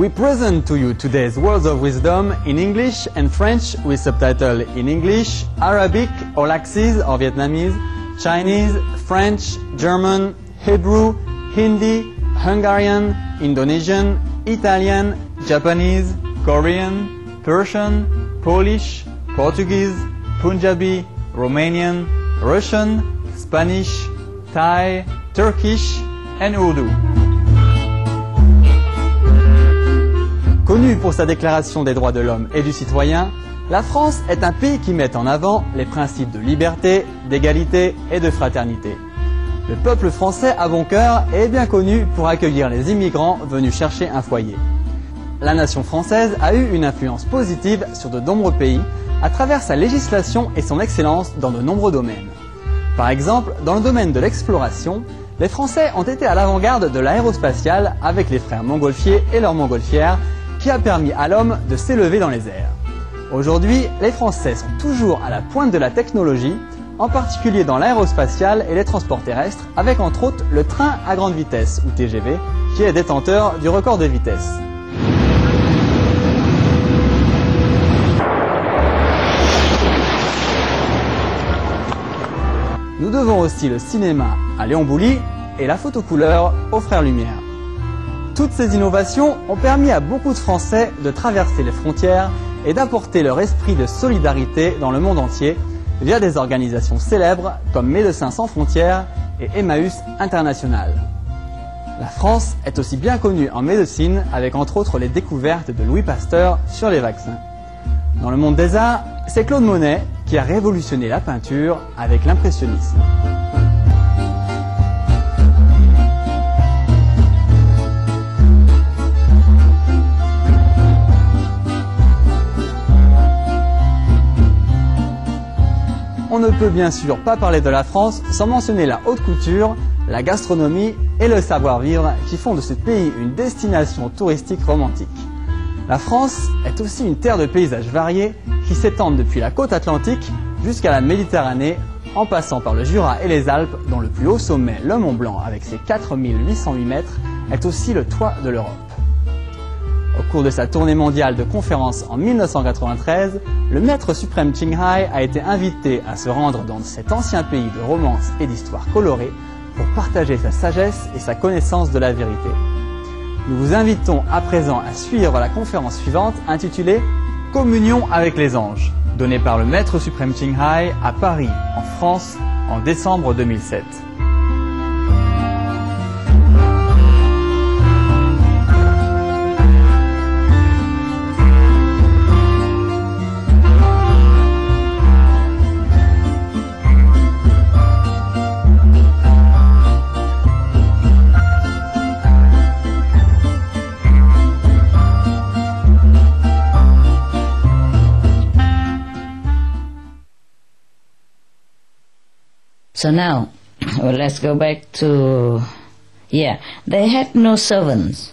We present to you today's Words of Wisdom in English and French with subtitle in English, Arabic or Laxese or Vietnamese, Chinese, French, German, Hebrew, Hindi, Hungarian, Indonesian, Italian, Japanese, Korean, Persian, Polish, Portuguese, Punjabi, Romanian, Russian, Spanish, Thai, Turkish and Urdu. Connue pour sa déclaration des droits de l'homme et du citoyen, la France est un pays qui met en avant les principes de liberté, d'égalité et de fraternité. Le peuple français à bon cœur est bien connu pour accueillir les immigrants venus chercher un foyer. La nation française a eu une influence positive sur de nombreux pays à travers sa législation et son excellence dans de nombreux domaines. Par exemple, dans le domaine de l'exploration, les Français ont été à l'avant-garde de l'aérospatiale avec les frères Montgolfier et leur montgolfière qui a permis à l'homme de s'élever dans les airs. Aujourd'hui, les Français sont toujours à la pointe de la technologie, en particulier dans l'aérospatiale et les transports terrestres, avec entre autres le train à grande vitesse, ou TGV, qui est détenteur du record de vitesse. Nous devons aussi le cinéma à Léon Bouly et la photo couleur aux Frères Lumière. Toutes ces innovations ont permis à beaucoup de Français de traverser les frontières et d'apporter leur esprit de solidarité dans le monde entier via des organisations célèbres comme Médecins sans frontières et Emmaüs International. La France est aussi bien connue en médecine avec entre autres les découvertes de Louis Pasteur sur les vaccins. Dans le monde des arts, c'est Claude Monet qui a révolutionné la peinture avec l'impressionnisme. On ne peut bien sûr pas parler de la France sans mentionner la haute couture, la gastronomie et le savoir-vivre qui font de ce pays une destination touristique romantique. La France est aussi une terre de paysages variés qui s'étendent depuis la côte atlantique jusqu'à la Méditerranée en passant par le Jura et les Alpes dont le plus haut sommet, le Mont Blanc avec ses 4808 mètres, est aussi le toit de l'Europe. Au cours de sa tournée mondiale de conférences en 1993, le maître suprême Ching Hai a été invité à se rendre dans cet ancien pays de romance et d'histoire colorée pour partager sa sagesse et sa connaissance de la vérité. Nous vous invitons à présent à suivre la conférence suivante intitulée « Communion avec les anges », donnée par le maître suprême Ching Hai à Paris, en France, en décembre 2007. So now, well, let's go back to, they had no servants,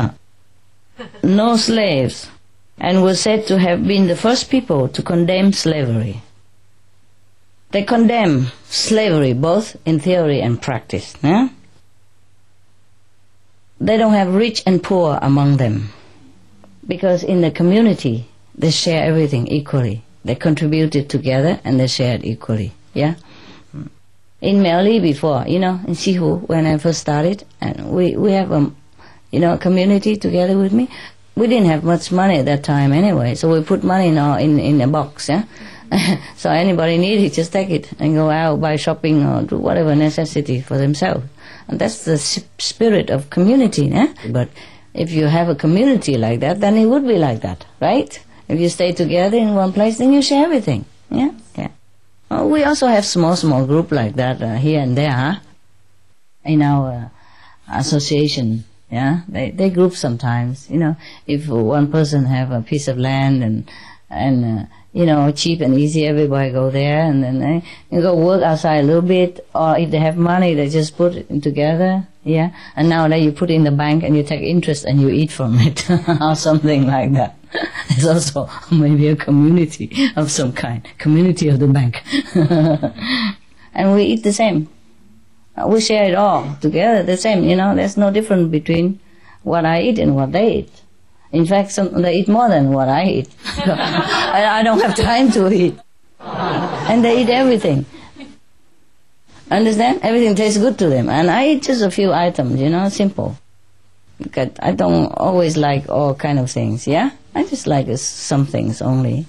no slaves, and were said to have been the first people to condemn slavery. They condemn slavery both in theory and practice. Yeah? They don't have rich and poor among them, because in the community, they share everything equally. They contributed together and they shared equally. Yeah. In Meli before, in Sihu, when I first started, and we have a community together with me. We didn't have much money at that time anyway, so we put money in a box, yeah. So anybody need it, just take it and go out, buy shopping or do whatever necessity for themselves. And that's the spirit of community, yeah. But if you have a community like that, then it would be like that, right? If you stay together in one place, then you share everything, yeah, yeah. We also have small group like that here and there, huh? In our association, yeah. They group sometimes, if one person have a piece of land and cheap and easy, everybody go there and then they go work outside a little bit, or if they have money, they just put it together, yeah. And now that you put in the bank and you take interest and you eat from it, or something like that. It's also maybe a community of some kind, community of the bank. And we eat the same. We share it all together, the same, there's no difference between what I eat and what they eat. In fact, they eat more than what I eat. I don't have time to eat. And they eat everything. Understand? Everything tastes good to them. And I eat just a few items, simple. Because I don't always like all kind of things, yeah? I just like some things only.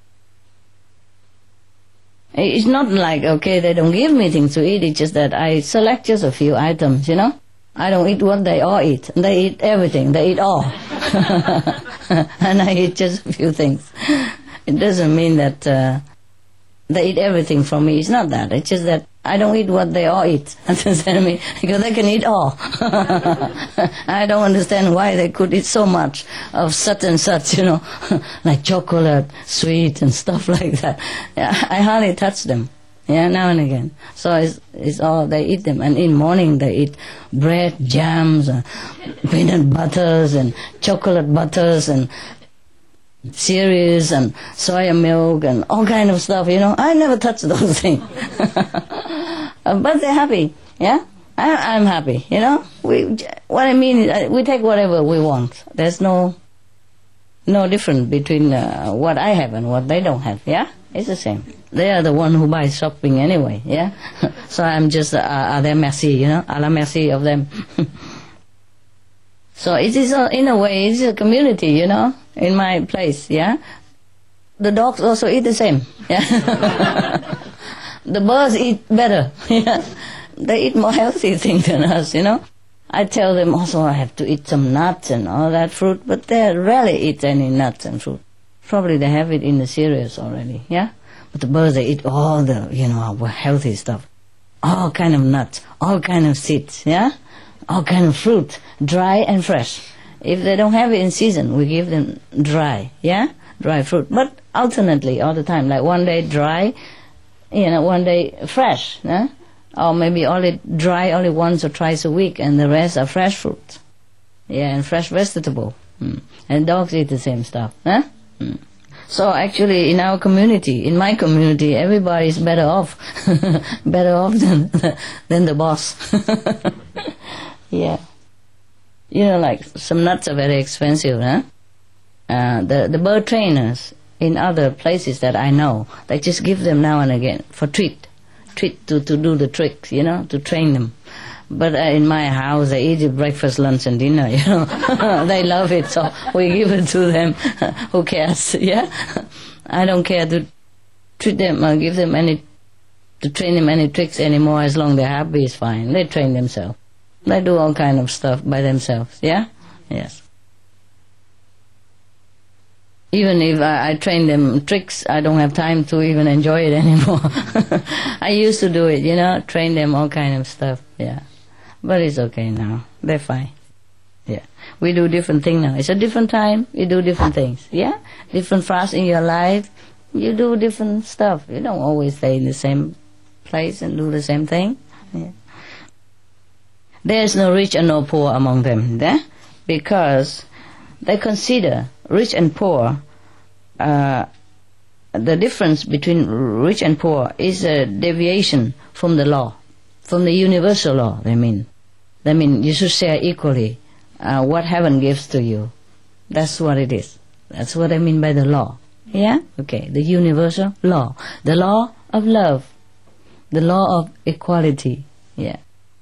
It's not like, okay, they don't give me things to eat, it's just that I select just a few items, I don't eat what they all eat. They eat everything, they eat all. And I eat just a few things. It doesn't mean that they eat everything from me. It's not that. It's just that I don't eat what they all eat. Understand me? Because they can eat all. I don't understand why they could eat so much of such and such, like chocolate, sweet and stuff like that. I hardly touch them. Yeah, now and again. So it's all, they eat them. And in morning they eat bread, jams, peanut butters and chocolate butters and cereals and soya milk and all kind of stuff, I never touch those things. But they're happy, yeah? I'm happy, What I mean is we take whatever we want. There's no difference between what I have and what they don't have, yeah? It's the same. They are the one who buys shopping anyway, yeah? So I'm just à la merci, à la merci of them. So it is, in a way, it's a community, in my place, yeah? The dogs also eat the same, yeah? The birds eat better, yeah? They eat more healthy things than us, I tell them also I have to eat some nuts and all that fruit, but they rarely eat any nuts and fruit. Probably they have it in the cereals already, yeah? But the birds, they eat all the, healthy stuff. All kind of nuts, all kind of seeds, yeah? All kind of fruit, dry and fresh. If they don't have it in season, we give them dry, yeah? Dry fruit. But alternately, all the time, like one day dry, one day fresh, yeah? Or maybe only dry only once or twice a week, and the rest are fresh fruit. Yeah, and fresh vegetable. And dogs eat the same stuff, huh? So actually, in our community, in my community, everybody is better off, better off than the boss. Yeah. Like some nuts are very expensive, huh? The bird trainers in other places that I know, they just give them now and again for treat to do the tricks, to train them. But in my house, they eat it breakfast, lunch, and dinner, They love it, so we give it to them. Who cares, yeah? I don't care to treat them or give them to train them any tricks anymore. As long as they're happy, it's fine. They train themselves. They do all kind of stuff by themselves, yeah? Yes. Even if I train them tricks, I don't have time to even enjoy it anymore. I used to do it, train them all kind of stuff, yeah. But it's okay now. They're fine. Yeah. We do different things now. It's a different time. You do different things, yeah? Different fast in your life. You do different stuff. You don't always stay in the same place and do the same thing. Yeah. There's no rich and no poor among them, because they consider rich and poor, the difference between rich and poor is a deviation from the law, from the universal law, they mean. They mean you should share equally what heaven gives to you. That's what it is. That's what I mean by the law. Yeah? Okay, the universal law. The law of love. The law of equality. Yeah.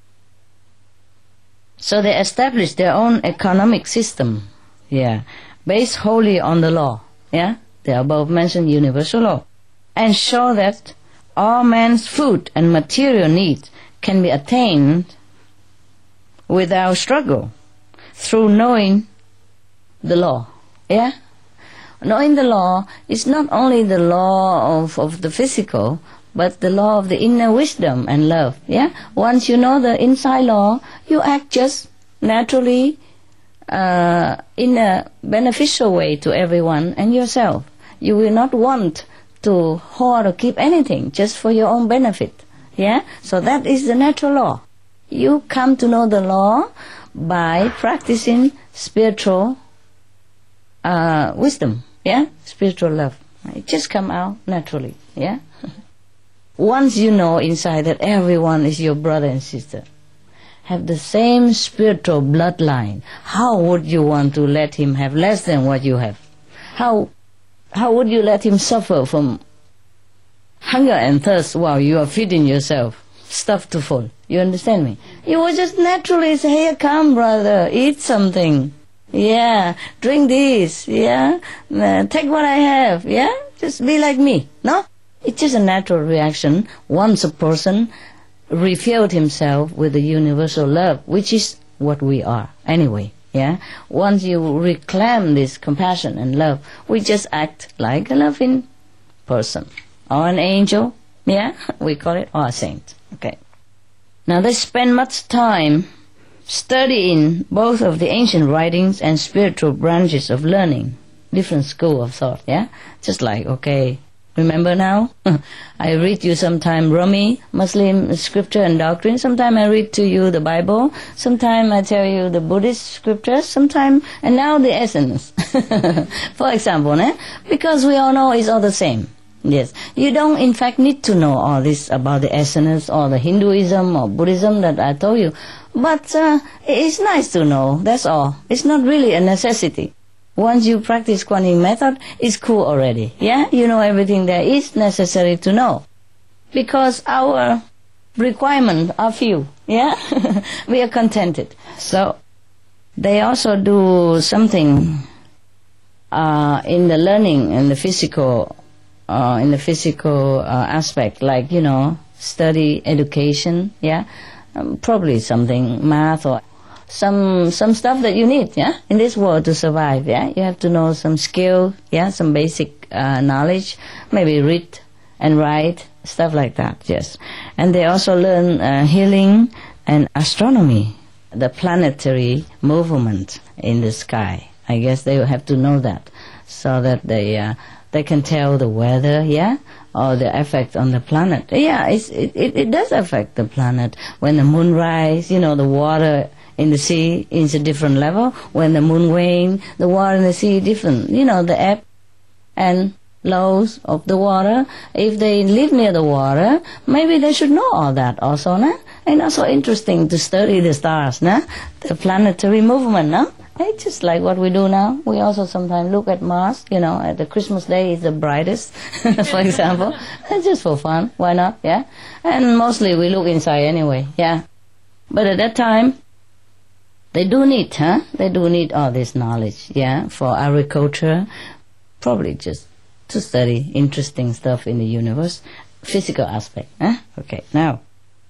So they established their own economic system, yeah, based wholly on the law, yeah, the above mentioned universal law, and show that all man's food and material needs can be attained without struggle through knowing the law, yeah. Knowing the law is not only the law of the physical, but the law of the inner wisdom and love, yeah? Once you know the inside law, you act just naturally in a beneficial way to everyone and yourself. You will not want to hoard or keep anything just for your own benefit, yeah? So that is the natural law. You come to know the law by practicing spiritual wisdom, yeah? Spiritual love. It just come out naturally, yeah? Once you know inside that everyone is your brother and sister, have the same spiritual bloodline, how would you want to let him have less than what you have? How would you let him suffer from hunger and thirst while you are feeding yourself, stuffed to full? You understand me? You would just naturally say, here, come, brother, eat something. Yeah, drink this. Yeah, take what I have. Yeah, just be like me. No? It's just a natural reaction once a person refilled himself with the universal love, which is what we are anyway. Yeah, once you reclaim this compassion and love, we just act like a loving person or an angel. Yeah, we call it, or a saint. Okay. Now they spend much time studying both of the ancient writings and spiritual branches of learning, different school of thought. Yeah, just like, okay, remember now? I read you sometime Rumi, Muslim scripture and doctrine. Sometime I read to you the Bible. Sometime I tell you the Buddhist scriptures. Sometime, and now the essence. For example, because we all know it's all the same. Yes, you don't in fact need to know all this about the essence or the Hinduism or Buddhism that I told you. But it's nice to know, that's all. It's not really a necessity. Once you practice Kuan Yin method, it's cool already. Yeah, you know everything there is necessary to know. Because our requirements are few. Yeah, we are contented. So they also do something in the learning and the physical aspect, like, study, education, yeah, probably something, math or some stuff that you need, yeah, in this world to survive, yeah. You have to know some skill, yeah, some basic knowledge, maybe read and write, stuff like that, yes. And they also learn healing and astronomy, the planetary movement in the sky. I guess they will have to know that, so that they can tell the weather, yeah, or the effect on the planet. Yeah, it does affect the planet. When the moon rises, the water in the sea is a different level. When the moon wanes, the water in the sea is different. The ebb and lows of the water. If they live near the water, maybe they should know all that also, nah? And also interesting to study the stars, nah? The planetary movement, nah? It's just like what we do now. We also sometimes look at Mars, at the Christmas day is the brightest, for example. Just for fun, why not, yeah? And mostly we look inside anyway, yeah. But at that time, they do need all this knowledge, yeah, for agriculture, probably just to study interesting stuff in the universe, physical aspect, huh? Okay, now.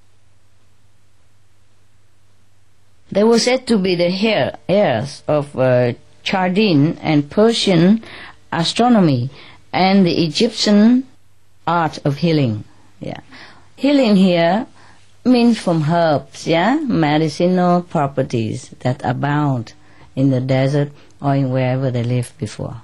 They were said to be the heirs of Chaldean and Persian astronomy and the Egyptian art of healing. Yeah, healing here means from herbs, yeah, medicinal properties that abound in the desert or in wherever they lived before.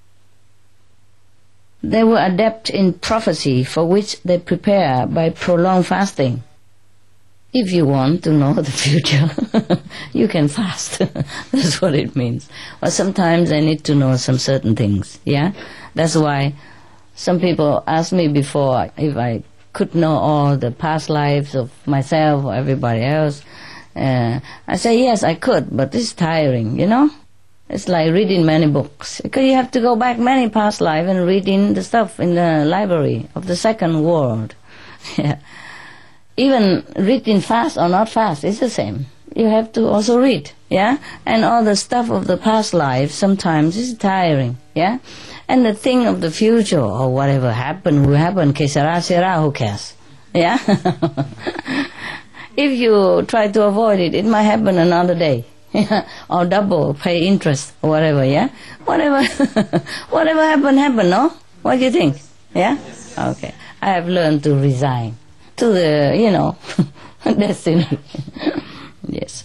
They were adept in prophecy, for which they prepare by prolonged fasting. If you want to know the future, you can fast. That's what it means. Or sometimes I need to know some certain things, yeah? That's why some people asked me before if I could know all the past lives of myself or everybody else. I say, yes, I could, but it's tiring, It's like reading many books. Because you have to go back many past lives and reading the stuff in the library of the second world. Yeah. Even reading fast or not fast, it's the same. You have to also read, yeah? And all the stuff of the past life sometimes is tiring, yeah? And the thing of the future or whatever happened will happen, que sera, sera, who cares? Yeah? If you try to avoid it, it might happen another day. Or double, pay interest, or whatever, yeah? Whatever happened, no? What do you think? Yeah? Okay. I have learned to resign to the, destiny. Yes.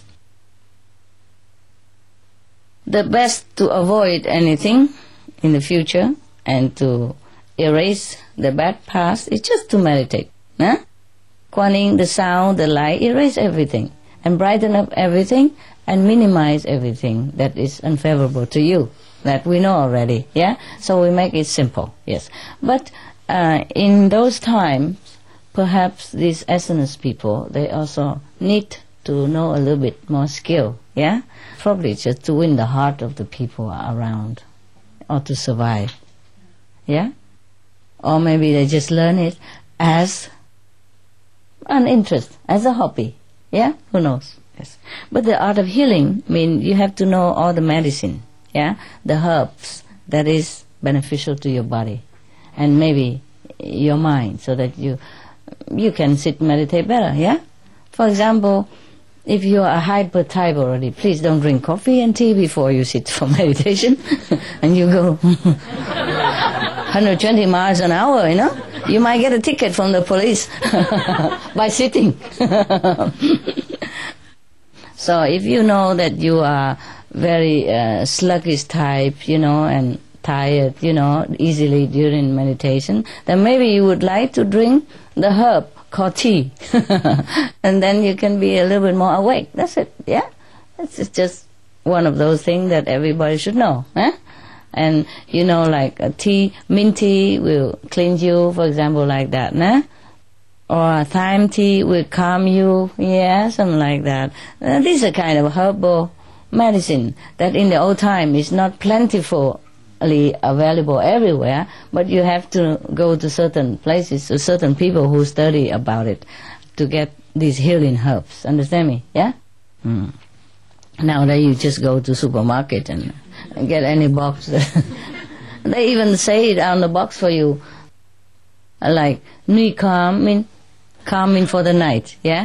The best to avoid anything in the future and to erase the bad past is just to meditate. Huh? Kuan Yin, the sound, the light, erase everything and brighten up everything and minimize everything that is unfavorable to you, that we know already, yeah? So we make it simple, yes. But in those times, perhaps these essence people, they also need to know a little bit more skill, yeah? Probably just to win the heart of the people around, or to survive, yeah? Or maybe they just learn it as an interest, as a hobby, yeah? Who knows? Yes. But the art of healing means you have to know all the medicine, yeah? The herbs that is beneficial to your body, and maybe your mind, so that you can sit meditate better, yeah? For example, if you are a hyper type already, please don't drink coffee and tea before you sit for meditation. And you go 120 miles an hour, you know? You might get a ticket from the police by sitting. So if you know that you are very sluggish type, you know, and tired, you know, easily during meditation, then maybe you would like to drink the herb called tea. And then you can be a little bit more awake. That's it, yeah? It's just one of those things that everybody should know, eh? And, you know, like a tea, mint tea will cleanse you, for example, like that, nah? Or thyme tea will calm you, yeah, something like that. This is a kind of herbal medicine that in the old time is not plentifully available everywhere, but you have to go to certain places, to certain people who study about it to get these healing herbs. Understand me? Yeah? Nowadays you just go to supermarket and get any box. They even say it on the box for you, like Nui Calm, mean calming for the night, yeah?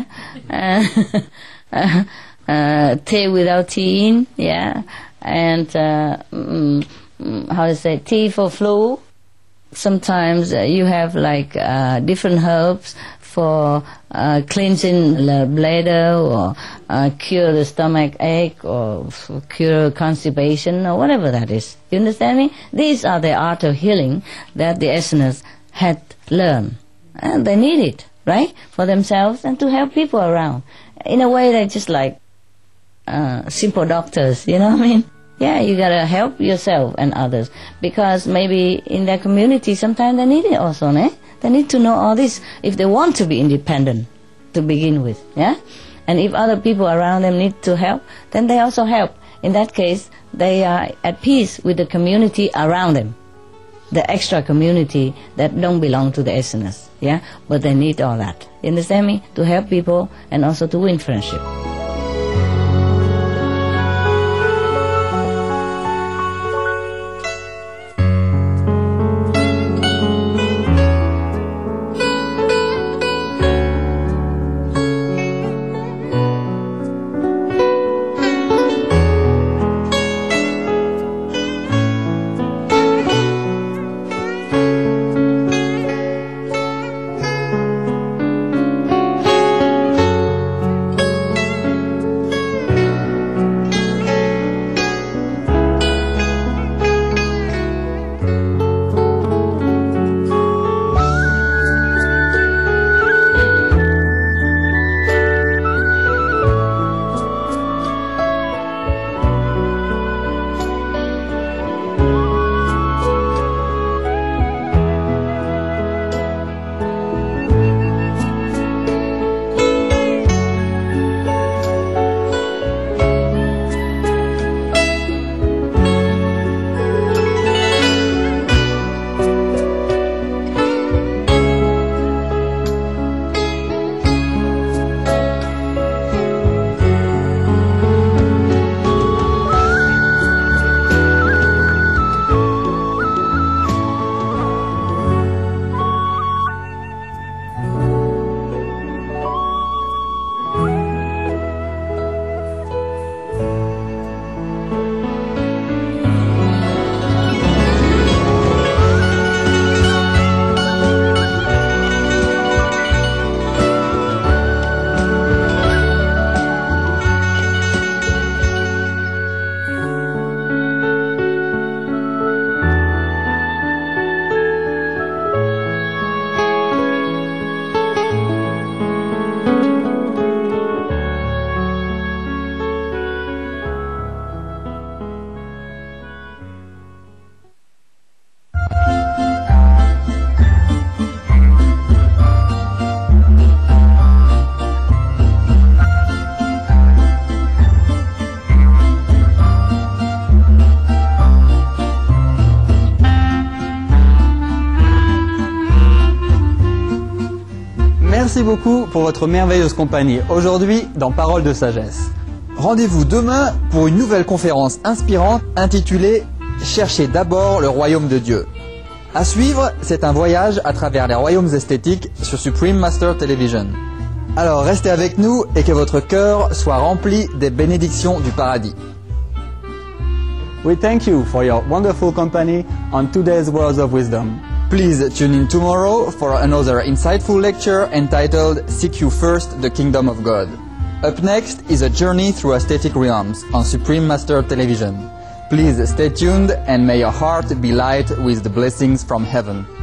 Tea without tea in, yeah? And how to say, tea for flu. Sometimes you have like different herbs for cleansing the bladder, or cure the stomach ache, or cure constipation, or whatever that is. You understand me? These are the art of healing that the Easterners had learned. And they need it, right? For themselves and to help people around. In a way, they're just like simple doctors, you know what I mean? Yeah, you gotta help yourself and others, because maybe in their community sometimes they need it also, né? They need to know all this if they want to be independent to begin with, yeah? And if other people around them need to help, then they also help. In that case, they are at peace with the community around them, the extra community that don't belong to the Easterners, yeah? But they need all that, you understand me? To help people and also to win friendship. beaucoup pour votre merveilleuse compagnie aujourd'hui dans Paroles de sagesse. Rendez-vous demain pour une nouvelle conférence inspirante intitulée « Cherchez d'abord le royaume de Dieu ». À suivre, c'est un voyage à travers les royaumes esthétiques sur Supreme Master Television. Alors restez avec nous et que votre cœur soit rempli des bénédictions du paradis. We thank you for your wonderful company on today's Words of Wisdom. Please tune in tomorrow for another insightful lecture entitled Seek You First, the Kingdom of God. Up next is a journey through aesthetic realms on Supreme Master Television. Please stay tuned and may your heart be light with the blessings from heaven.